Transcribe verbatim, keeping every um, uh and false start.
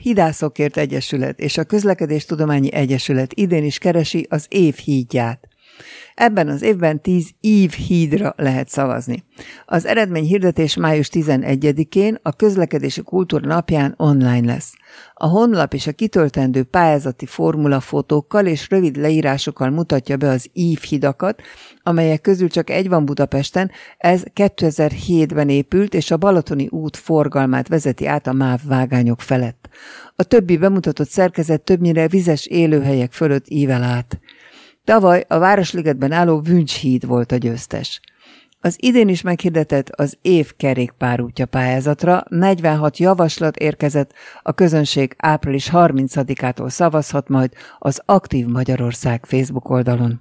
Hidászokért Egyesület és a Közlekedéstudományi Egyesület idén is keresi az év hídját. Ebben az évben tíz ívhídra lehet szavazni. Az eredményhirdetés május tizenegyedikén a Közlekedési Kultúra napján online lesz. A honlap és a kitöltendő pályázati formula fotókkal és rövid leírásokkal mutatja be az ívhidakat, amelyek közül csak egy van Budapesten, ez kétezer-hétben épült, és a Balatoni út forgalmát vezeti át a MÁV vágányok felett. A többi bemutatott szerkezet többnyire vizes élőhelyek fölött ível át. Tavaly a Városligetben álló Vüncs-híd volt a győztes. Az idén is meghirdetett az év kerékpárútja pályázatra, negyvenhat javaslat érkezett, a közönség április harmincadikától szavazhat majd az Aktív Magyarország Facebook oldalon.